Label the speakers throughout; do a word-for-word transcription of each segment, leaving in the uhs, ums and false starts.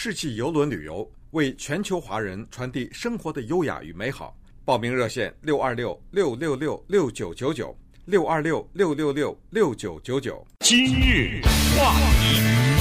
Speaker 1: 世纪邮轮旅游，为全球华人传递生活的优雅与美好。报名热线六二六六六六六九九九六二六六六六六九九九。
Speaker 2: 今日话题，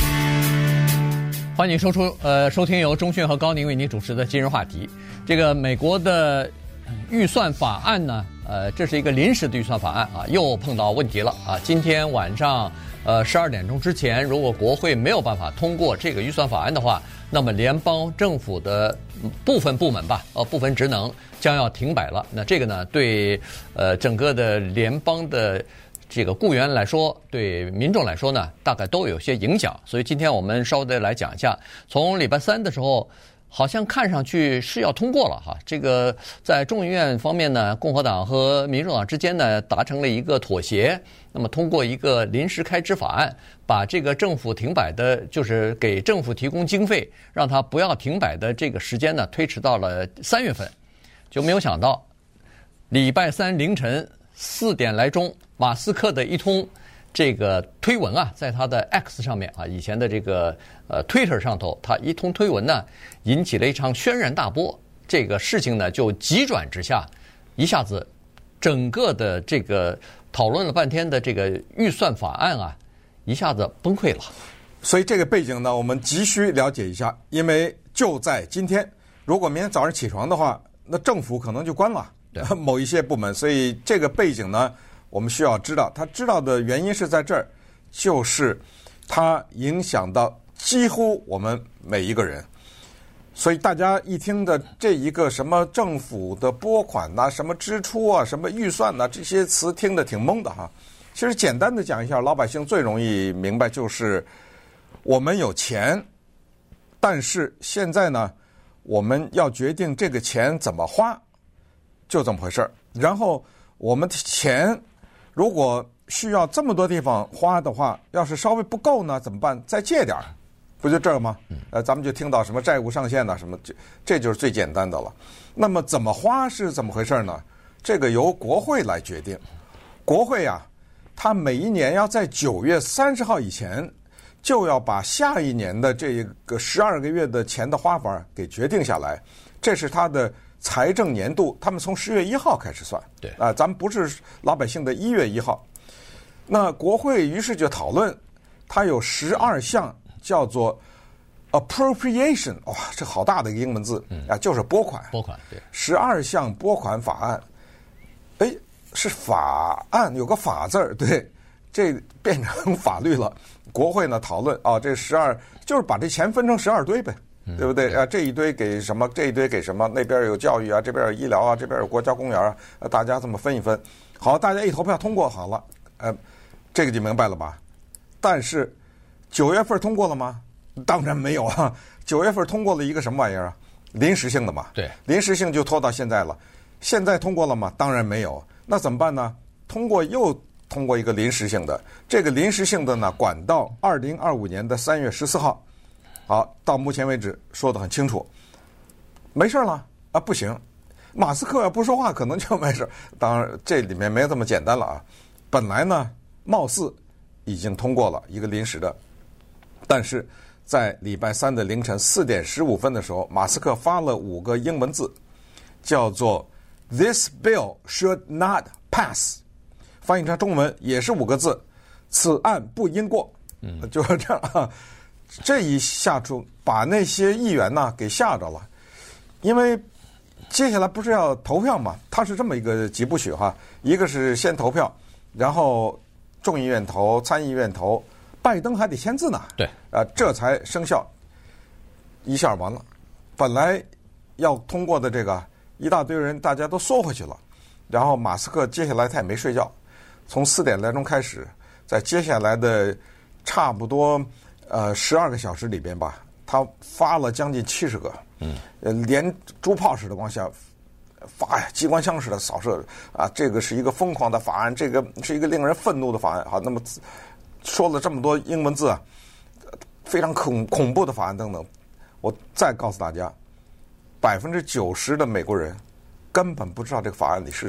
Speaker 3: 欢迎收出呃收听由钟迅和高宁为您主持的今日话题。这个美国的预算法案呢，呃，这是一个临时的预算法案啊，又碰到问题了啊。今天晚上呃十二点钟之前，如果国会没有办法通过这个预算法案的话，那么联邦政府的部分部门吧，呃，部分职能将要停摆了。那这个呢，对呃整个的联邦的这个雇员来说，对民众来说呢，大概都有些影响。所以今天我们稍微的来讲一下，从礼拜三的时候，好像看上去是要通过了哈。这个在众议院方面呢，共和党和民主党之间呢达成了一个妥协，那么通过一个临时开支法案，把这个政府停摆的，就是给政府提供经费，让它不要停摆的这个时间呢推迟到了三月份。就没有想到，礼拜三凌晨四点来钟，马斯克的一通这个推文啊，在他的 X 上面啊，以前的这个呃 Twitter 上头，他一通推文呢，引起了一场轩然大波。这个事情呢，就急转直下，一下子整个的这个讨论了半天的这个预算法案啊，一下子崩溃了。
Speaker 1: 所以这个背景呢，我们急需了解一下，因为就在今天，如果明天早上起床的话，那政府可能就关了某一些部门，所以这个背景呢，我们需要知道。他知道的原因是在这儿，就是它影响到几乎我们每一个人。所以大家一听的这一个什么政府的拨款呐、啊、什么支出啊、什么预算呐、啊，这些词听得挺懵的哈。其实简单的讲一下，老百姓最容易明白，就是我们有钱，但是现在呢，我们要决定这个钱怎么花，就这么回事儿。然后我们的钱如果需要这么多地方花的话，要是稍微不够呢，怎么办？再借点儿，不就这儿吗？呃，咱们就听到什么债务上限呐、啊，什么这这就是最简单的了。那么怎么花是怎么回事呢？这个由国会来决定。国会啊，它每一年要在九月三十号以前，就要把下一年的这个十二个月的钱的花法给决定下来。这是它的财政年度，他们从十月一号开始算。
Speaker 3: 对啊、
Speaker 1: 呃，咱们不是老百姓的一月一号。那国会于是就讨论，它有十二项叫做 appropriation， 哇，这好大的一个英文字、嗯、啊，就是拨款。
Speaker 3: 拨款，对，
Speaker 1: 十二项拨款法案。哎，是法案，有个法字儿，对，这变成法律了。国会呢讨论啊，这十二就是把这钱分成十二堆呗。对不对啊？这一堆给什么？这一堆给什么？那边有教育啊，这边有医疗啊，这边有国家公园啊，大家这么分一分。好，大家一投票通过好了，呃，这个就明白了吧？但是九月份通过了吗？当然没有啊。九月份通过了一个什么玩意儿啊？临时性的嘛。
Speaker 3: 对，
Speaker 1: 临时性就拖到现在了。现在通过了吗？当然没有。那怎么办呢？通过又通过一个临时性的，这个临时性的呢，管到二零二五年的三月十四号。好，到目前为止说得很清楚，没事了啊，不行，马斯克要不说话可能就没事。当然这里面没这么简单了啊。本来呢，貌似已经通过了一个临时的，但是在礼拜三的凌晨四点十五分的时候，马斯克发了五个英文字，叫做 "This bill should not pass"， 翻译成中文也是五个字，此案不应过。嗯，就是这样啊。这一下出把那些议员呢给吓着了，因为接下来不是要投票嘛？他是这么一个几部曲哈，一个是先投票，然后众议院投，参议院投，拜登还得签字呢。
Speaker 3: 对，
Speaker 1: 啊，这才生效。一下完了，本来要通过的这个一大堆人大家都缩回去了，然后马斯克接下来他也没睡觉，从四点来钟开始，在接下来的差不多。呃，十二个小时里边吧，他发了将近七十个，嗯，呃，连猪炮似的往下发呀，机关枪似的扫射啊，这个是一个疯狂的法案，这个是一个令人愤怒的法案。好，那么说了这么多英文字啊，非常恐恐怖的法案等等，我再告诉大家，百分之九十的美国人根本不知道这个法案里是什么。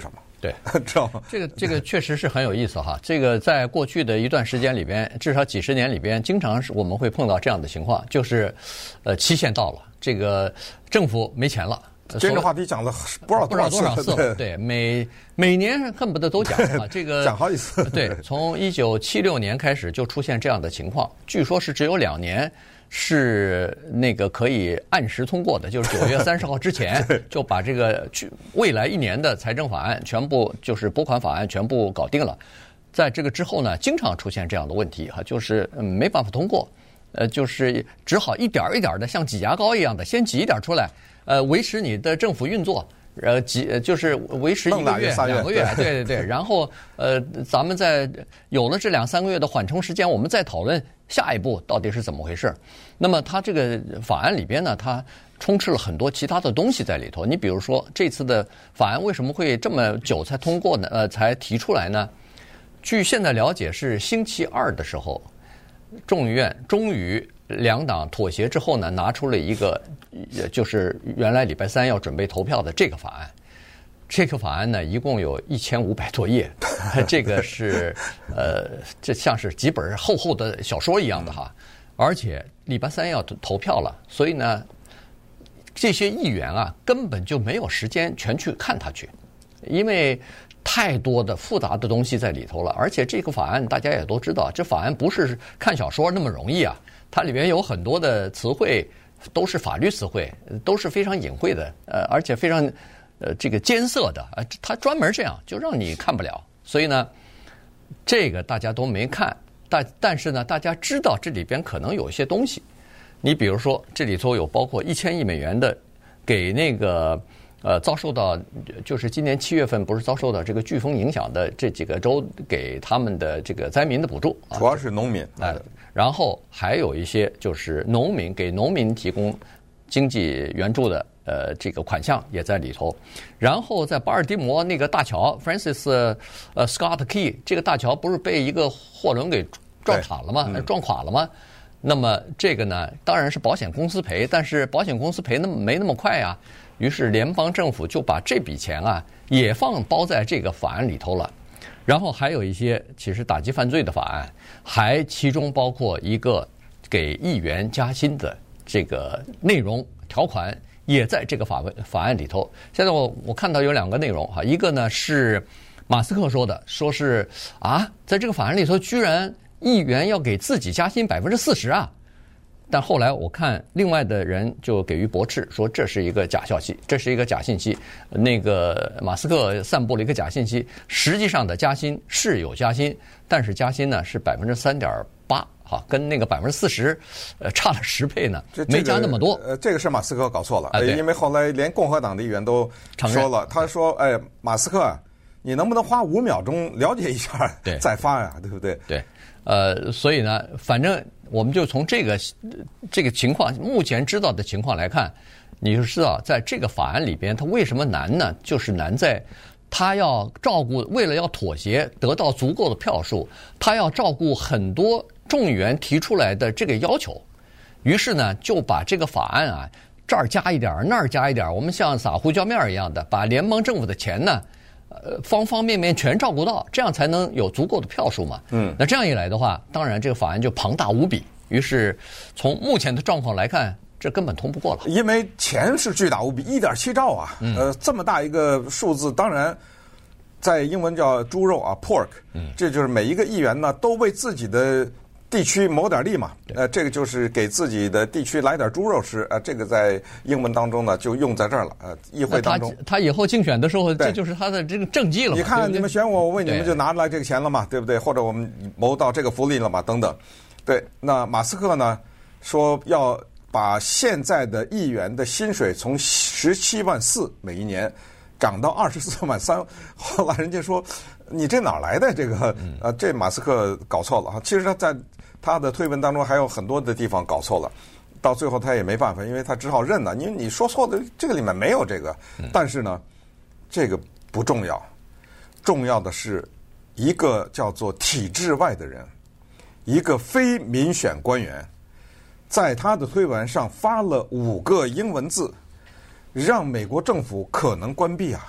Speaker 3: 对，
Speaker 1: 知道吗？
Speaker 3: 这个这个确实是很有意思哈。这个在过去的一段时间里边，至少几十年里边，经常是我们会碰到这样的情况，就是，呃，期限到了，这个政府没钱了。
Speaker 1: 今天这话题讲了不知道
Speaker 3: 不知道多少次了，对，每每年恨不得都讲啊，这个
Speaker 1: 讲好几次。
Speaker 3: 对，从一九七六年开始就出现这样的情况，据说是只有两年是那个可以按时通过的，就是九月三十号之前就把这个去未来一年的财政法案全部就是拨款法案全部搞定了。在这个之后呢，经常出现这样的问题哈，就是嗯没办法通过，呃，就是只好一点一点的像挤牙膏一样的先挤一点出来。呃，维持你的政府运作，呃，几就是维持一个月、两个月，对对对。然后，呃，咱们在有了这两三个月的缓冲时间，我们再讨论下一步到底是怎么回事。那么，它这个法案里边呢，它充斥了很多其他的东西在里头。你比如说，这次的法案为什么会这么久才通过呢？呃，才提出来呢？据现在了解，是星期二的时候，众议院终于两党妥协之后呢，拿出了一个。就是原来礼拜三要准备投票的这个法案，这个法案呢，一共有一千五百多页，这个是呃，这像是几本厚厚的小说一样的哈。而且礼拜三要投票了，所以呢，这些议员啊，根本就没有时间全去看它去，因为太多的复杂的东西在里头了。而且这个法案大家也都知道，这法案不是看小说那么容易啊，它里边有很多的词汇。都是法律词汇，都是非常隐晦的，呃，而且非常，呃，这个艰涩的，啊，他专门这样就让你看不了。所以呢，这个大家都没看，但但是呢，大家知道这里边可能有一些东西。你比如说，这里头有包括一千亿美元的给那个呃遭受到就是今年七月份不是遭受到这个飓风影响的这几个州给他们的这个灾民的补助，
Speaker 1: 主要是农民
Speaker 3: 啊。呃然后还有一些就是农民给农民提供经济援助的呃这个款项也在里头。然后在巴尔的摩那个大桥 Francis 呃 Scott Key 这个大桥不是被一个货轮给撞垮了吗？撞垮了吗？那么这个呢，当然是保险公司赔，但是保险公司赔那么没那么快呀。于是联邦政府就把这笔钱啊也放包在这个法案里头了。然后还有一些其实打击犯罪的法案，还其中包括一个给议员加薪的这个内容条款，也在这个法法案里头。现在我我看到有两个内容哈，一个呢是马斯克说的，说是啊，在这个法案里头居然议员要给自己加薪百分之四十啊。但后来我看另外的人就给予驳斥，说这是一个假消息，这是一个假信息。那个马斯克散布了一个假信息，实际上的加薪是有加薪，但是加薪呢是百分之三点八，哈，跟那个百分之四十，呃，差了十倍呢，
Speaker 1: 这
Speaker 3: 没加那么多。
Speaker 1: 呃，这个是马斯克搞错了，
Speaker 3: 啊、
Speaker 1: 因为后来连共和党的议员都说了，他说：“哎，马斯克，你能不能花五秒钟了解一下再发呀？对不对？”
Speaker 3: 对。呃，所以呢，反正我们就从这个这个情况，目前知道的情况来看，你就知道，在这个法案里边，它为什么难呢？就是难在他要照顾，为了要妥协，得到足够的票数，他要照顾很多众议员提出来的这个要求，于是呢，就把这个法案啊，这儿加一点，那儿加一点，我们像撒胡椒面一样的，把联邦政府的钱呢。呃，方方面面全照顾到，这样才能有足够的票数嘛。嗯，那这样一来的话，当然这个法案就庞大无比。于是从目前的状况来看，这根本通不过了。
Speaker 1: 因为钱是巨大无比，一点七兆啊，嗯、呃，这么大一个数字，当然在英文叫猪肉啊 ，pork， 嗯，这就是每一个议员呢都为自己的地区谋点利嘛，呃，这个就是给自己的地区来点猪肉吃，呃，这个在英文当中呢就用在这儿了，呃，议会当中。
Speaker 3: 他他以后竞选的时候，这就是他的这个政绩了嘛。
Speaker 1: 你看你们选我，我为你们就拿来这个钱了嘛，对不对？或者我们谋到这个福利了嘛，等等。对，那马斯克呢说要把现在的议员的薪水从十七万四每一年涨到二十四万三，后来人家说你这哪来的这个？呃，这马斯克搞错了哈。其实他在他的推文当中还有很多的地方搞错了，到最后他也没办法，因为他只好认了。因为你说错的这个里面没有这个，但是呢，这个不重要，重要的是一个叫做体制外的人，一个非民选官员，在他的推文上发了五个英文字，让美国政府可能关闭啊。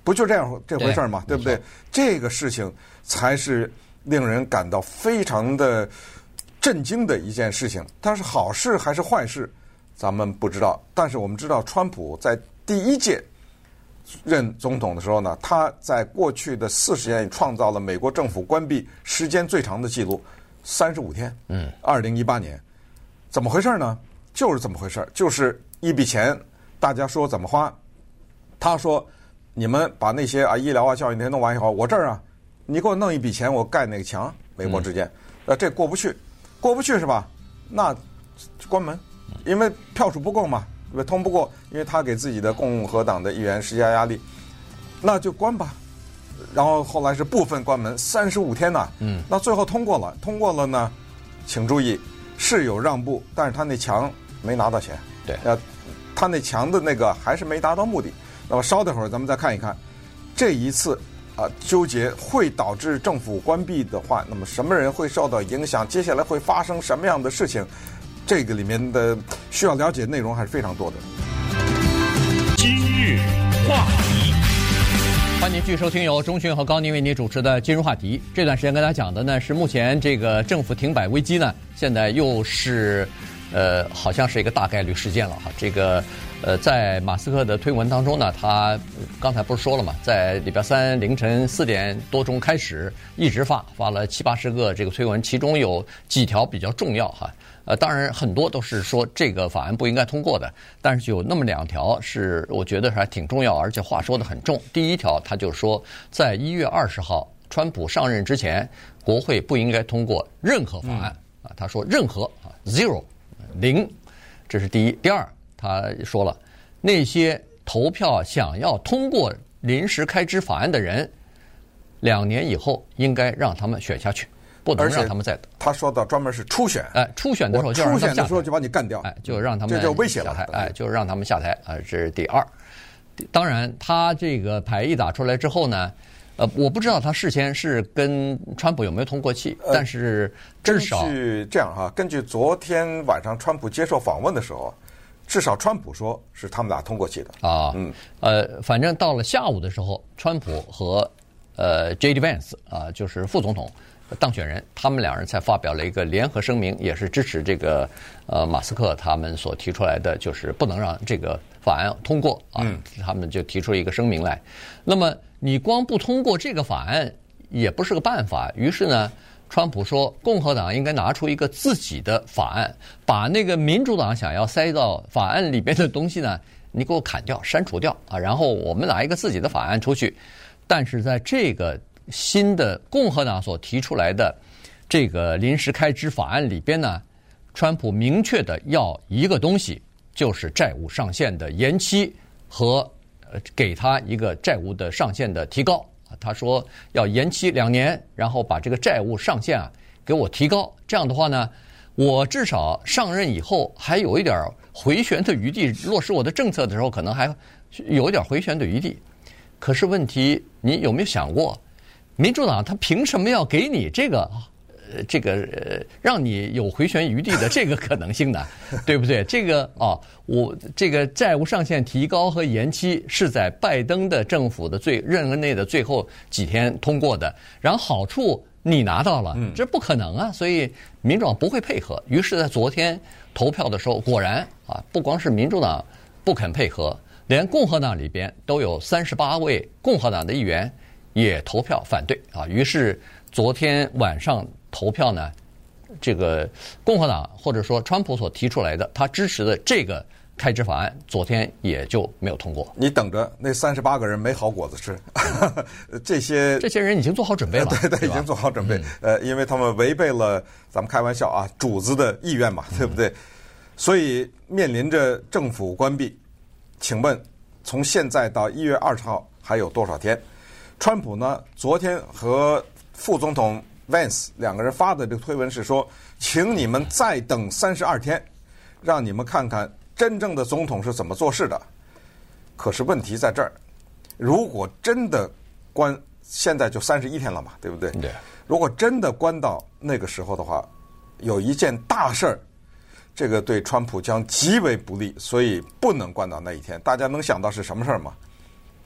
Speaker 1: 不就这样这回事儿吗？对不对？这个事情才是令人感到非常的震惊的一件事情。它是好事还是坏事，咱们不知道。但是我们知道，川普在第一届任总统的时候呢，他在过去的四十年里创造了美国政府关闭时间最长的记录，三十五天。嗯，二零一八年，怎么回事呢？就是这么回事，就是一笔钱，大家说怎么花，他说你们把那些啊医疗啊教育那些弄完以后，我这儿啊，你给我弄一笔钱，我盖那个墙，美国之间，呃、嗯，这过不去，过不去是吧？那关门，因为票数不够嘛。通不过，因为他给自己的共和党的议员施加压力，那就关吧。然后后来是部分关门，三十五天呐。嗯，那最后通过了，通过了呢，请注意是有让步，但是他那墙没拿到钱。
Speaker 3: 对，
Speaker 1: 呃，他那墙的那个还是没达到目的。那么稍等会儿咱们再看一看，这一次啊纠结会导致政府关闭的话，那么什么人会受到影响？接下来会发生什么样的事情？这个里面的需要了解内容还是非常多的。
Speaker 2: 今日话题，
Speaker 3: 欢迎继续收听由钟迅和高宁为你主持的今日话题。这段时间跟大家讲的呢是目前这个政府停摆危机呢，现在又是呃好像是一个大概率事件了哈。这个呃在马斯克的推文当中呢，他刚才不是说了嘛，在礼拜三凌晨四点多钟开始一直发发了七八十个这个推文，其中有几条比较重要哈。呃，当然很多都是说这个法案不应该通过的，但是有那么两条是我觉得还挺重要，而且话说得很重。第一条，他就说，在一月二十号川普上任之前，国会不应该通过任何法案啊。他说任何啊 zero 零，这是第一。第二，他说了，那些投票想要通过临时开支法案的人，两年以后应该让他们选下去。不能让他们再。
Speaker 1: 他说到专门是初选，
Speaker 3: 哎，初选的时候就让他们下台，
Speaker 1: 初选的时候就把你干掉，
Speaker 3: 哎，就让他们
Speaker 1: 这就威胁了，
Speaker 3: 哎，就让他们下台啊，这是第二。当然，他这个牌一打出来之后呢，呃，我不知道他事先是跟川普有没有通过气，呃、但是至少
Speaker 1: 根据这样哈，根据昨天晚上川普接受访问的时候，至少川普说是他们俩通过气的
Speaker 3: 啊，嗯，呃，反正到了下午的时候，川普和呃 J D Vance 啊，就是副总统。当选人，他们两人才发表了一个联合声明，也是支持这个呃马斯克他们所提出来的，就是不能让这个法案通过啊。嗯、他们就提出了一个声明来。那么你光不通过这个法案也不是个办法，于是呢，川普说共和党应该拿出一个自己的法案，把那个民主党想要塞到法案里边的东西呢，你给我砍掉、删除掉啊，然后我们拿一个自己的法案出去。但是在这个新的共和党所提出来的这个临时开支法案里边呢，川普明确的要一个东西，就是债务上限的延期和呃给他一个债务的上限的提高。他说要延期两年，然后把这个债务上限啊给我提高。这样的话呢，我至少上任以后还有一点回旋的余地，落实我的政策的时候可能还有一点回旋的余地。可是问题，你有没有想过？民主党他凭什么要给你这个，呃，这个呃，让你有回旋余地的这个可能性呢？对不对？这个啊，我这个债务上限提高和延期是在拜登的政府的最任内的最后几天通过的，然后好处你拿到了，这不可能啊！所以民主党不会配合。于是，在昨天投票的时候，果然啊，不光是民主党不肯配合，连共和党里边都有三十八位共和党的议员也投票反对啊，于是昨天晚上投票呢，这个共和党或者说川普所提出来的他支持的这个开支法案，昨天也就没有通过。
Speaker 1: 你等着，那三十八个人没好果子吃，这些
Speaker 3: 这些人已经做好准备了，
Speaker 1: 对对，已经做好准备。嗯、呃，因为他们违背了咱们开玩笑啊主子的意愿嘛，对不对？嗯、所以面临着政府关闭，请问从现在到一月二十号还有多少天？川普呢，昨天和副总统 Vance 两个人发的这个推文是说，请你们再等三十二天，让你们看看真正的总统是怎么做事的。可是问题在这儿，如果真的关，现在就三十一天了嘛，对不对？
Speaker 3: 对。
Speaker 1: 如果真的关到那个时候的话，有一件大事儿，这个对川普将极为不利，所以不能关到那一天。大家能想到是什么事儿吗？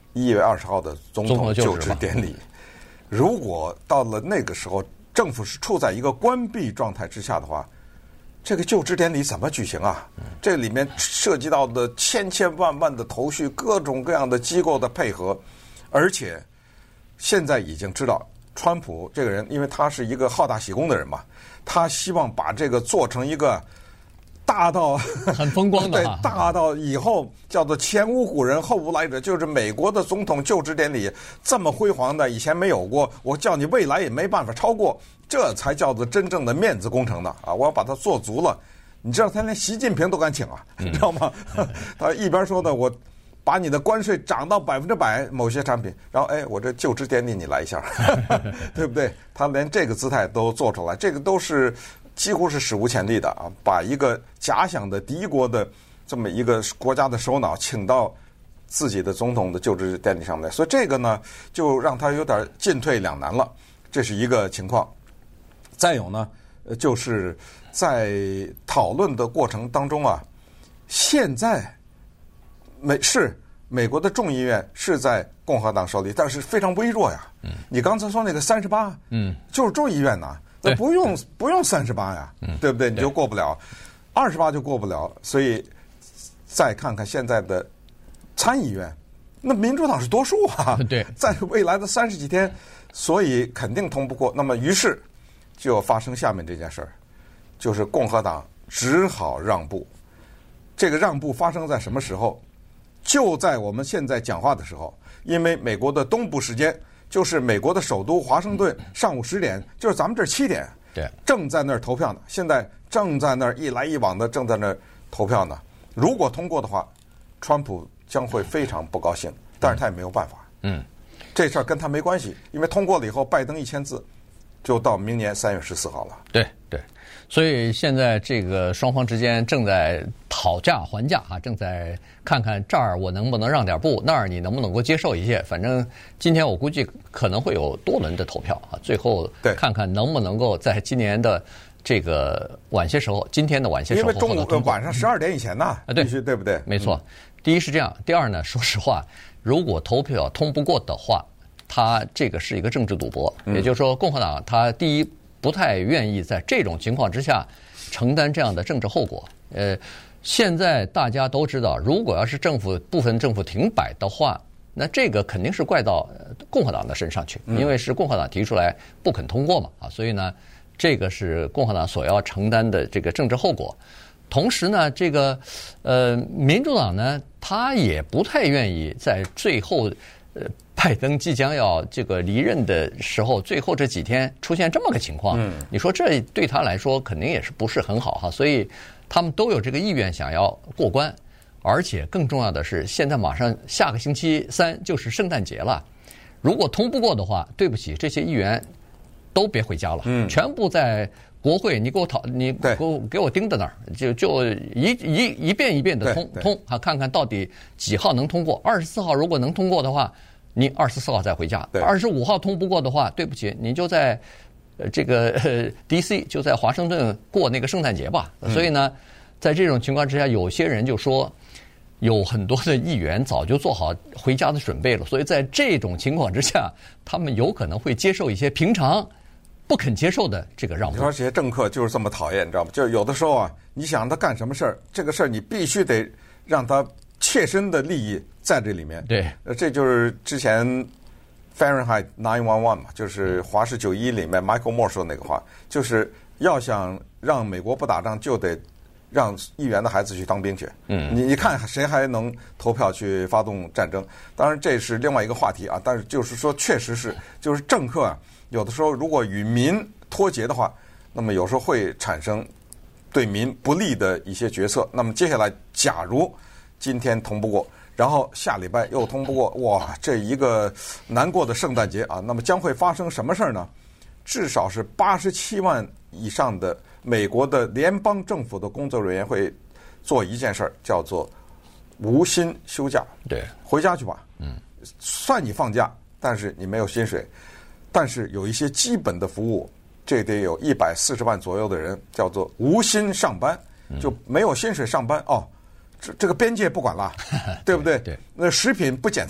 Speaker 1: 一月二十号的总统就职典礼。如果到了那个时候，政府是处在一个关闭状态之下的话，这个就职典礼怎么举行啊？这里面涉及到的千千万万的头绪，各种各样的机构的配合，而且现在已经知道，川普这个人，因为他是一个好大喜功的人嘛，他希望把这个做成一个大到
Speaker 3: 很风光的，
Speaker 1: 对，大到以后叫做前无古人后无来者，就是美国的总统就职典礼这么辉煌的，以前没有过，我叫你未来也没办法超过，这才叫做真正的面子工程呢啊！我要把它做足了。你知道他连习近平都敢请啊，你知道吗？他一边说的我把你的关税涨到百分之百，某些产品，然后哎，我这就职典礼你来一下，对不对？他连这个姿态都做出来，这个都是几乎是史无前例的啊！把一个假想的敌国的这么一个国家的首脑请到自己的总统的就职典礼上面，所以这个呢，就让他有点进退两难了，这是一个情况。再有呢，就是在讨论的过程当中啊，现在美是美国的众议院是在共和党手里，但是非常微弱呀。嗯，你刚才说那个三十八，嗯，就是众议院呐，那不用不用三十八呀，嗯，对不对？你就过不了，二十八就过不了。所以再看看现在的参议院，那民主党是多数啊。
Speaker 3: 对，
Speaker 1: 在未来的三十几天，所以肯定通不过。那么于是就发生下面这件事儿，就是共和党只好让步。这个让步发生在什么时候？就在我们现在讲话的时候，因为美国的东部时间就是美国的首都华盛顿上午十点，就是咱们这儿七点，
Speaker 3: 对，
Speaker 1: 正在那儿投票呢。现在正在那儿一来一往的，正在那儿投票呢。如果通过的话，川普将会非常不高兴，但是他也没有办法。嗯，这事儿跟他没关系，因为通过了以后，拜登一签字，就到明年三月十四号了。
Speaker 3: 对对。所以现在这个双方之间正在讨价还价啊，正在看看这儿我能不能让点步，那儿你能不能够接受一些。反正今天我估计可能会有多轮的投票啊，最后看看能不能够在今年的这个晚些时候，今天的晚些时候，
Speaker 1: 因为中午晚上十二点以前呢，啊，
Speaker 3: 对，
Speaker 1: 必须对不对？
Speaker 3: 没错。嗯、第一是这样，第二呢，说实话，如果投票通不过的话，它这个是一个政治赌博，嗯、也就是说，共和党它第一。不太愿意在这种情况之下承担这样的政治后果。呃，现在大家都知道，如果要是政府部分政府停摆的话，那这个肯定是怪到共和党的身上去，因为是共和党提出来不肯通过嘛，啊，所以呢，这个是共和党所要承担的这个政治后果。同时呢，这个呃，民主党呢，他也不太愿意在最后。呃，拜登即将要这个离任的时候，最后这几天出现这么个情况，嗯，你说这对他来说肯定也是不是很好哈，所以他们都有这个意愿想要过关，而且更重要的是，现在马上下个星期三就是圣诞节了，如果通不过的话，对不起，这些议员都别回家了，嗯，全部在国会，你给我讨，你给我给我盯在那儿，就就一一一遍一遍的通通啊，看看到底几号能通过。二十四号如果能通过的话，你二十四号再回家；二十五号通不过的话，对不起，你就在呃这个呃 D C 就在华盛顿过那个圣诞节吧。嗯、所以呢，在这种情况之下，有些人就说，有很多的议员早就做好回家的准备了，所以在这种情况之下，他们有可能会接受一些平常。不肯接受的这个让步。
Speaker 1: 你说这些政客就是这么讨厌，你知道吗？就有的时候啊，你想他干什么事儿，这个事儿你必须得让他切身的利益在这里面。
Speaker 3: 对，
Speaker 1: 呃，这就是之前 Fahrenheit 九一一嘛，就是华氏九一里面 Michael Moore 说的那个话，就是要想让美国不打仗，就得让议员的孩子去当兵去。嗯，你你看谁还能投票去发动战争？当然这是另外一个话题啊，但是就是说，确实是就是政客啊。有的时候，如果与民脱节的话，那么有时候会产生对民不利的一些决策。那么接下来，假如今天通不过，然后下礼拜又通不过，哇，这一个难过的圣诞节啊，那么将会发生什么事儿呢？至少是八十七万以上的美国的联邦政府的工作人员会做一件事儿，叫做无薪休假。
Speaker 3: 对，
Speaker 1: 回家去吧。嗯，算你放假，但是你没有薪水。但是有一些基本的服务，这得有一百四十万左右的人叫做无薪上班，就没有薪水上班哦。这这个边界不管了，对不对？
Speaker 3: 对，
Speaker 1: 那食品不检测了，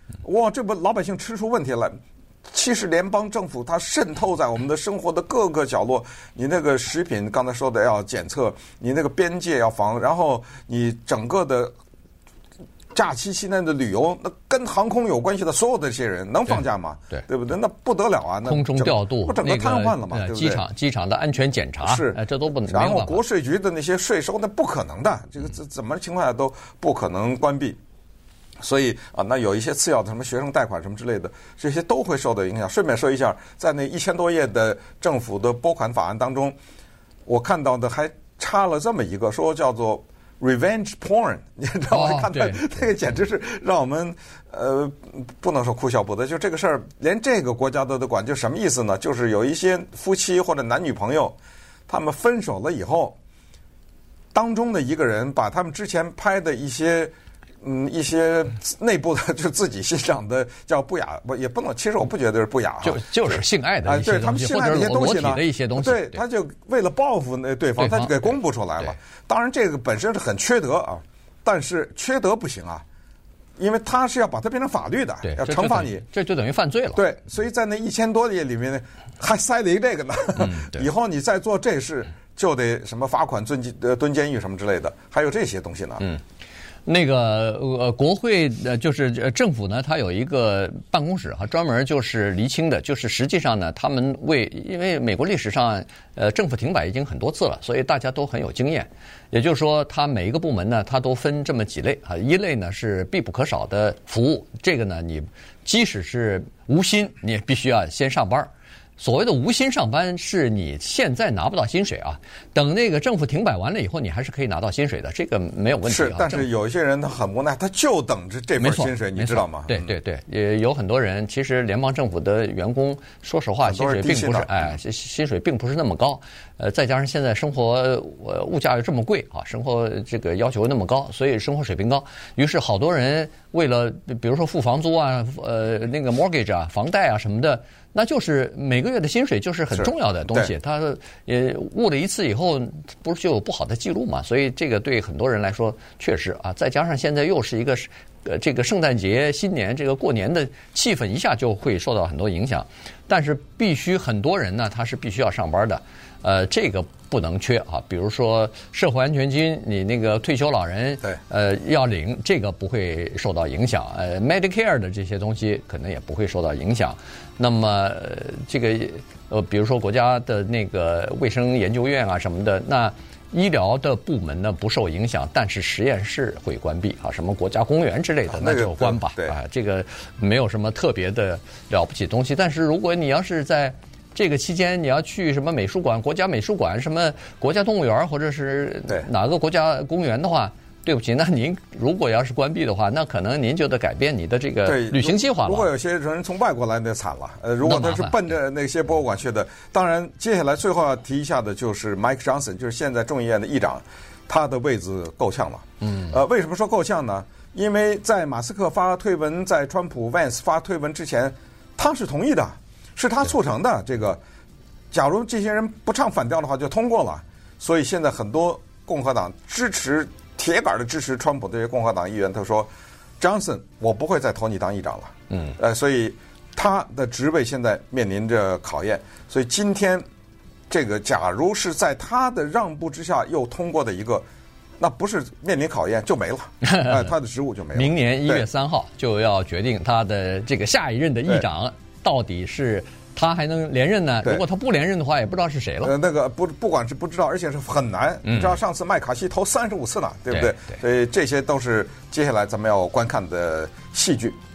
Speaker 1: 哇，这不老百姓吃出问题来。其实联邦政府它渗透在我们的生活的各个角落，你那个食品刚才说的要检测，你那个边界要防，然后你整个的假期期内的旅游，那跟航空有关系的所有的这些人能放假吗？
Speaker 3: 对，
Speaker 1: 对不对？那不得了啊！那
Speaker 3: 空中调度，
Speaker 1: 不整个瘫痪了嘛？
Speaker 3: 那个、
Speaker 1: 对不对？
Speaker 3: 机场机场的安全检查
Speaker 1: 是，
Speaker 3: 这都不能。
Speaker 1: 然后国税局的那些税收，那不可能的，这个怎怎么情况下都不可能关闭。所以啊，那有一些次要的什么学生贷款什么之类的，这些都会受到影响。顺便说一下，在那一千多页的政府的拨款法案当中，我看到的还插了这么一个，说叫做 revenge porn， 你知道吗？
Speaker 3: 哦、
Speaker 1: 看到这个简直是让我们呃不能说哭笑不得。就这个事儿，连这个国家都得管，就什么意思呢？就是有一些夫妻或者男女朋友，他们分手了以后，当中的一个人把他们之前拍的一些。嗯，一些内部的就自己欣赏的叫不雅，不也不能，其实我不觉得是不雅，
Speaker 3: 就就是性爱的一些东西，
Speaker 1: 对他们性爱的一些东西呢，
Speaker 3: 的一些东西，
Speaker 1: 对，他就为了报复那对方，他就给公布出来了。当然，这个本身是很缺德啊，但是缺德不行啊，因为他是要把它变成法律的，要惩罚你，
Speaker 3: 这就等于犯罪了。
Speaker 1: 对，所以在那一千多页里面还塞了一个这个呢，以后你再做这事就得什么罚款、蹲呃蹲监狱什么之类的，还有这些东西呢。
Speaker 3: 嗯。那个呃，国会呃，就是政府呢，它有一个办公室哈，专门就是厘清的，就是实际上呢，他们为因为美国历史上呃政府停摆已经很多次了，所以大家都很有经验。也就是说，它每一个部门呢，它都分这么几类啊，一类呢是必不可少的服务，这个呢你即使是无薪，你也必须要先上班。所谓的无薪上班是你现在拿不到薪水啊，等那个政府停摆完了以后，你还是可以拿到薪水的，这个没有问题啊。
Speaker 1: 是，但是有一些人他很无奈，他就等着这份薪水，你知道吗？
Speaker 3: 对对对，也有很多人，其实联邦政府的员工，说实话，薪水并不是哎，薪水并不是那么高。呃，再加上现在生活呃物价又这么贵啊，生活这个要求那么高，所以生活水平高，于是好多人为了比如说付房租啊，呃那个 mortgage 啊，房贷啊什么的。那就是每个月的薪水就是很重要的东西，他也误了一次以后，不是就有不好的记录嘛？所以这个对很多人来说确实啊，再加上现在又是一个呃这个圣诞节、新年这个过年的气氛，一下就会受到很多影响。但是必须很多人呢，他是必须要上班的，呃，这个不能缺啊。比如说社会安全金，你那个退休老人呃要领，这个不会受到影响。呃 ，Medicare 的这些东西可能也不会受到影响。那么、呃、这个呃，比如说国家的那个卫生研究院啊什么的，那医疗的部门呢不受影响，但是实验室会关闭啊，什么国家公园之类的、啊、那就关吧。
Speaker 1: 对
Speaker 3: 啊，这个没有什么特别的了不起东西。但是如果你要是在这个期间你要去什么美术馆、国家美术馆、什么国家动物园或者是哪个国家公园的话，对不起，那您如果要是关闭的话，那可能您就得改变你的这个旅行计划了。
Speaker 1: 如果有些人从外国来，那惨了。呃，如果他是奔着那些博物馆去的，当然，接下来最后要提一下的就是 Mike Johnson， 就是现在众议院的议长，他的位子够呛了。嗯。呃，为什么说够呛呢？因为在马斯克发推文，在川普 Vance 发推文之前，他是同意的，是他促成的。这个，假如这些人不唱反调的话，就通过了。所以现在很多共和党支持。铁杆的支持川普的这些共和党议员，他说 ：“Johnson， 我不会再投你当议长了。”嗯，呃，所以他的职位现在面临着考验。所以今天这个，假如是在他的让步之下又通过的一个，那不是面临考验就没了，哎、呃，他的职务就没了。
Speaker 3: 明年一月三号就要决定他的这个下一任的议长到底是。他还能连任呢？如果他不连任的话，也不知道是谁了。
Speaker 1: 呃，那个不，不管是不知道，而且是很难。嗯、你知道上次麦卡锡投三十五次呢，对不对？
Speaker 3: 对对
Speaker 1: 所以这些都是接下来咱们要观看的戏剧。